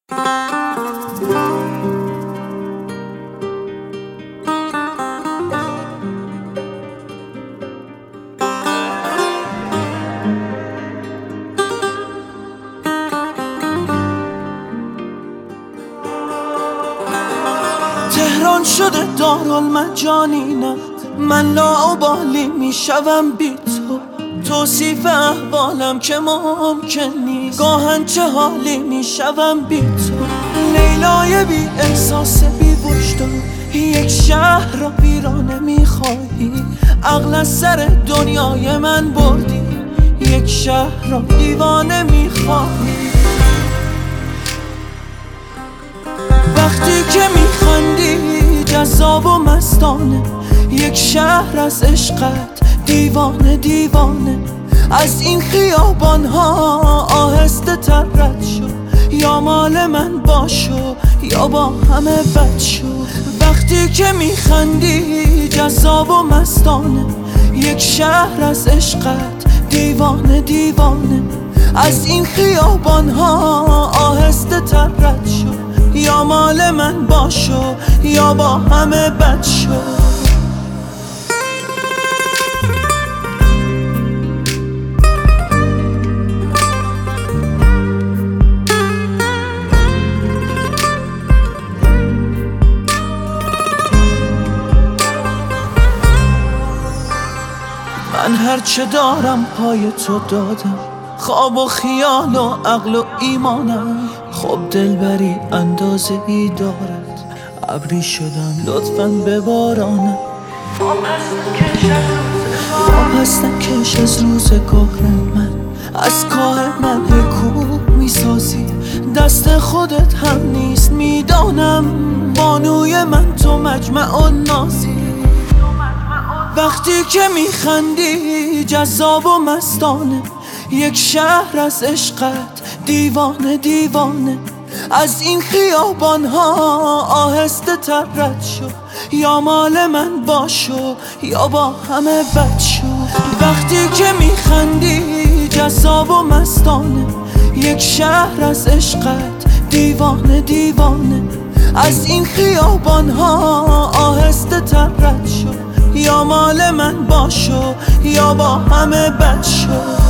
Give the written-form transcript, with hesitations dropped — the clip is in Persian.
تهران شده دارالمجانینم، من لاابالی میشوم بی تو. توصیف احوالم که ممکن نیست، گاهن چه حالی میشوم بی تو. لیلای بی احساس بی وجدان، یک شهر را ویرانه میخواهی. عقل از سر دنیای من بردی، یک شهر را دیوانه میخواهی. وقتی که میخندی جذاب و مستانه، یک شهر از عشقت دیوانه دیوانه. از این خیابان ها آهسته تر رد شو، یا مال من باشو یا با همه بد شو. وقتی که میخندی جذاب و مستانه، یک شهر از عشقت دیوانه دیوانه. از این خیابان ها آهسته تر رد شو، یا مال من باشو یا با همه بد شو. من هرچه دارم پای تو دادم، خواب و خیال و عقل و ایمانم. خب دلبری اندازه ای دارد، ابری شدم لطفاً ببارانم. پس نکش از روزگار من، از کاه من حکوم میسازی. دست خودت هم نیست میدانم، بانوی من تو مجمع و نازی. وقتی که میخندی جذاب و مستانه، یک شهر از عشقت دیوانه دیوانه. از این خیابان ها آهسته تر رد شو، یا مال من باشو یا با همه بد شو. وقتی که میخندی جذاب و مستانه، یک شهر از عشقت دیوانه دیوانه. از این خیابان ها آهسته تر رد شو، یا مال من باشو یا با همه بد شو.